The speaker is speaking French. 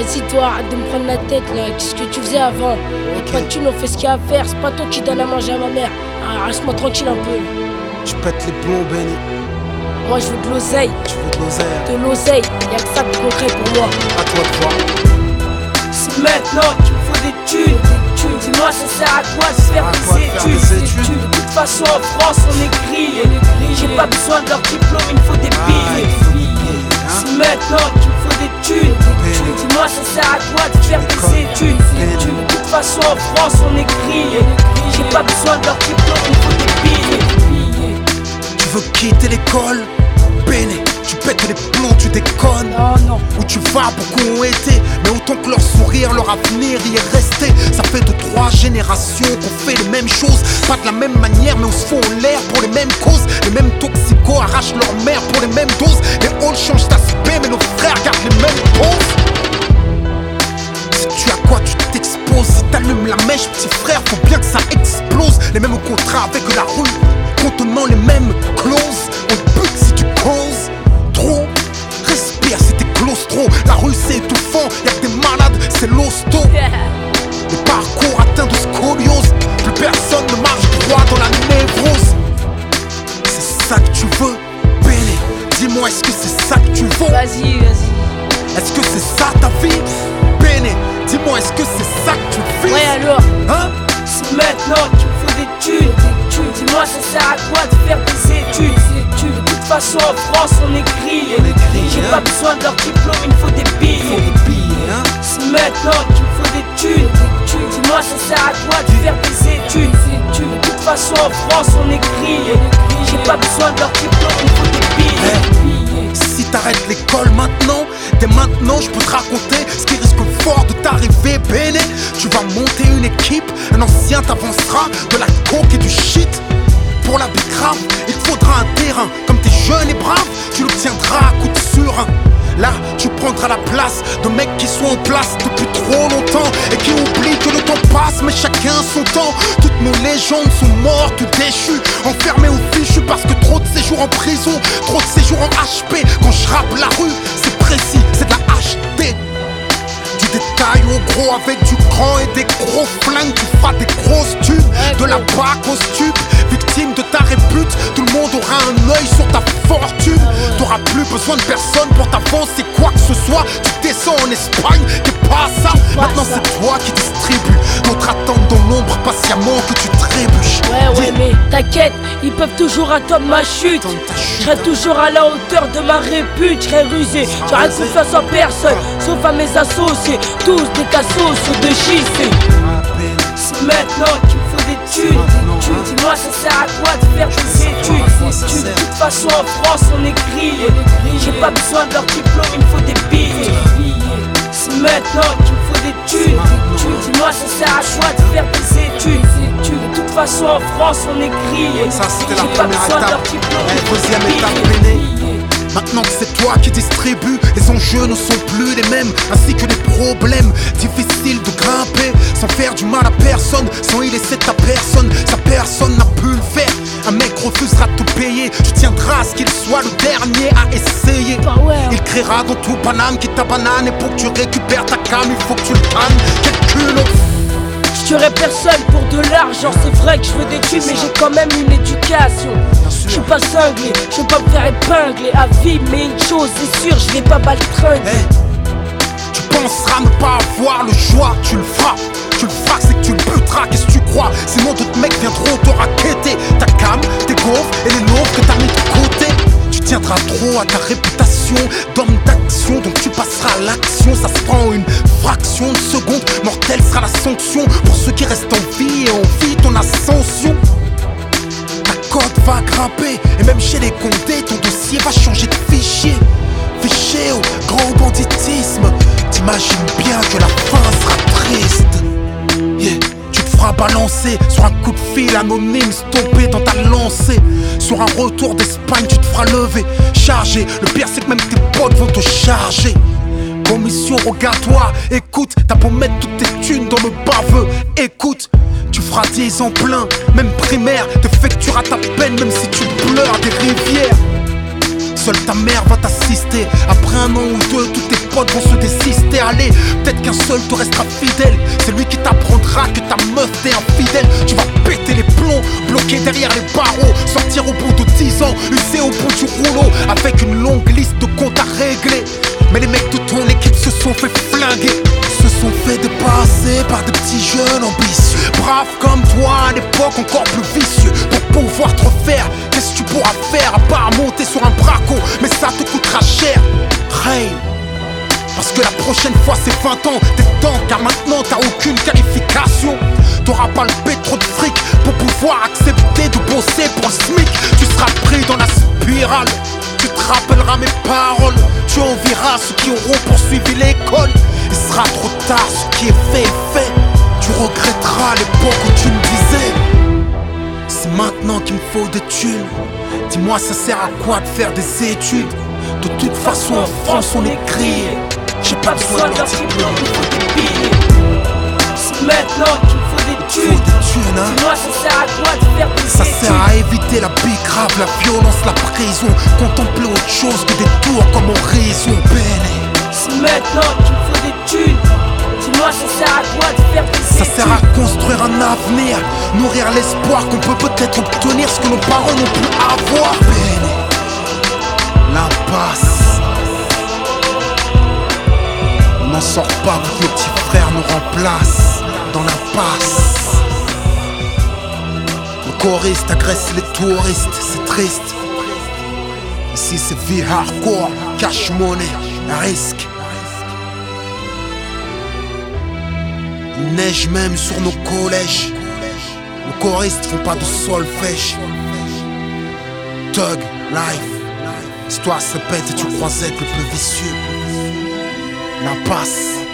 Vas-y toi, arrête de me prendre la tête là, qu'est-ce que tu faisais avant? Y'a pas de thunes, on fait ce qu'il y a à faire, c'est pas toi qui donne à manger à ma mère. Ah, reste-moi tranquille un peu. Tu pètes les plombs, Benny. Moi je veux de l'oseille. Tu veux de l'oseille? De l'oseille, y'a que ça de concret pour moi. À toi de voir. C'est maintenant qu'il me faut des thunes. Dis-moi ça sert à quoi de faire des études? De toute façon en France on est grillé. J'ai pas besoin de leur diplôme, il me faut des billets. C'est maintenant qu'il me faut des thunes. Dis-moi ça sert à quoi de faire des études? De toute façon en France on est grillé. J'ai pas besoin de leur diplôme, il me faut des billets. Tu veux quitter l'école? Benny, tu pètes les plombs, tu déconnes. Non. Où tu vas, beaucoup ont été, mais autant que leur sourire, leur avenir y est resté. Ça fait 2-3 générations qu'on fait les mêmes choses, pas de la même manière, mais on se fout en l'air pour les mêmes causes. Les mêmes toxicos arrachent leur mère pour les mêmes doses. Les halls changent d'aspect, mais nos frères gardent les mêmes poses. Si tu as quoi, tu t'exposes. Si t'allumes la mèche, petit frère, faut bien que ça explose. Les mêmes contrats avec la rue, contenant les mêmes clauses. On bute si tu causes trop. Respire si t'es claustro. La rue c'est étouffant, y'a que des malades, c'est l'hosto. Les parcours atteints de scoliose. Plus personne ne marche droit dans la névrose. C'est ça que tu veux, Benny? Dis-moi, est-ce que c'est ça que tu veux? Vas-y. Est-ce que c'est ça ta vie, Benny? Dis-moi, est-ce que c'est ça que tu vis? Ouais alors, Hein? c'est maintenant qu'il me faut des thunes. Dis-moi ça sert à quoi de faire des études? De toute façon en France on est grillé. J'ai pas besoin de leur diplôme, il me faut des billets. C'est maintenant qu'il me faut des thunes. Dis-moi ça sert à quoi de faire des études? De toute façon en France on est grillé. J'ai pas besoin de leur diplôme, il me faut des billets. Si t'arrêtes l'école maintenant, dès maintenant je peux te raconter ce qui risque fort de t'arriver, Benny. Tu vas monter une équipe, un ancien t'avancera de la coke et du shit. Pour la bicrave, il te faudra un terrain. Comme t'es jeune et brave, tu l'obtiendras à coup de surin. Là, tu prendras la place de mecs qui sont en place depuis trop longtemps et qui oublient que le temps passe, mais chacun son temps. Toutes nos légendes sont mortes ou déchues, enfermées ou fichues parce que trop de séjours en prison, trop de séjours en HP. Quand je rappe la rue, c'est précis, c'est de la HD. Du détail au gros avec du grand et des gros flingues. Tu feras des grosses thunes, de la bac au stup. Victime de ta répute, tout le monde aura un œil sur ta fortune. T'auras plus besoin de personne pour t'avancer quoi que ce soit. Tu descends en Espagne, t'es pas ça. Maintenant c'est toi qui distribue. D'autres attendent dans l'ombre patiemment que tu trébuches. Ouais, mais t'inquiète, ils peuvent toujours attendre ma chute. Je serai toujours à la hauteur de ma répute. Je serai rusé, j'aurai confiance en personne, sauf à mes associés. Tous des cassos sur de schiste. C'est maintenant qu'il me faut des thunes. Dis-moi ça sert à quoi de faire des études? De toute façon en France on est grillé. J'ai pas besoin de leur diplôme, il me faut des billets. C'est maintenant qu'il me faut des thunes. Dis-moi ça sert à quoi de faire des études? De toute façon en France on est grillé. Ça c'était la J'ai pas première besoin de leur étape. diplôme, il La me faut deuxième des étape, billets. Benny. Maintenant que c'est toi qui distribue, les enjeux ne sont plus les mêmes, ainsi que les problèmes. Difficile de grimper sans faire du mal à personne, sans y laisser ta personne. Sa personne n'a pu le faire. Un mec refusera de te payer, tu tiendras à ce qu'il soit le dernier à essayer. Il criera dans tout Paname qui t'a banane, et pour que tu récupères ta cam, il faut que tu le cannes. Quel culot! Je tuerai personne pour de l'argent, c'est vrai que je veux des thunes, mais j'ai quand même une éducation. Je suis pas cinglé, je veux pas me faire épingler à vie, mais une chose est sûre, je vais pas baltringuer. Tu penseras ne pas avoir le choix, tu le feras. Tu le feras, c'est que tu le buteras, qu'est-ce que tu crois? Sinon d'autres mecs viendront te raqueter. Ta cam, tes gaufres et les nôtres que t'as mis de côté. Tu tiendras trop à ta réputation d'homme d'action, donc tu passeras à l'action. Ça se prend une fraction de seconde, mortelle sera la sanction pour ceux qui restent en vie et en vie ton ascension. Ta cote va grimper, et même chez les condés, ton dossier va changer de fichier. Fichier au grand banditisme. T'imagines bien que la fin sera triste. Yeah. Tu te feras balancer sur un coup de fil anonyme, stoppé dans ta lancée. Sur un retour d'Espagne, tu te feras lever, charger. Le pire c'est que même tes potes vont te charger. Commission rogatoire, écoute, t'as beau mettre toutes tes thunes dans le baveux, écoute. Tu feras 10 ans plein, même primaire, t'effectueras ta peine même si tu pleures des rivières. seule ta mère va t'assister. Après un an ou deux, tous tes potes vont se désister. Allez, peut-être qu'un seul te restera fidèle. C'est lui qui t'apprendra que ta meuf t'est infidèle. Tu vas péter les plombs, bloquer derrière les barreaux, sortir au bout de 10 ans, usé au bout du rouleau, avec une longue liste de comptes à régler. Mais les mecs de ton équipe se sont fait flinguer, se sont fait dépasser par des petits jeunes ambitieux, braves comme toi à l'époque encore plus vicieux. Pour pouvoir te refaire, qu'est-ce que tu pourras faire à part monter sur un braco? Mais ça te coûtera cher. Hey, parce que la prochaine fois c'est 20 ans, t'es temps, car maintenant t'as aucune qualification. T'auras pas le trop de fric pour pouvoir accepter de bosser pour un SMIC. Tu seras pris dans la spirale, tu te rappelleras mes paroles. Tu envieras ceux qui auront poursuivi l'école. Il sera trop tard, ce qui est fait. Tu regretteras l'époque où tu me disais c'est maintenant qu'il me faut des thunes. Dis-moi ça sert à quoi de faire des études? De toute façon en France on est grillé. J'ai pas besoin d'un diplôme, il faut des billets. C'est maintenant qu'il me faut des thunes. Hein? Dis-moi ça sert à quoi de faire des études? Ça sert à éviter la big grave, la violence, la prison. Contempler autre chose que des tours comme horizon. C'est maintenant qu'il me faut des thunes. Dis-moi ça sert à quoi de faire des études? Ça sert à construire un avenir, nourrir l'espoir qu'on peut peut-être obtenir ce que nos parents n'ont pu avoir. L'impasse, on n'en sort pas, nos petits frères nous remplacent dans l'impasse. Le choriste agresse les touristes, c'est triste. Ici c'est vie hardcore, cash money, risque. Il neige même sur nos collèges. Les choristes font pas de solfège. Thug, life. L'histoire se répète et tu crois être le plus vicieux. L'impasse.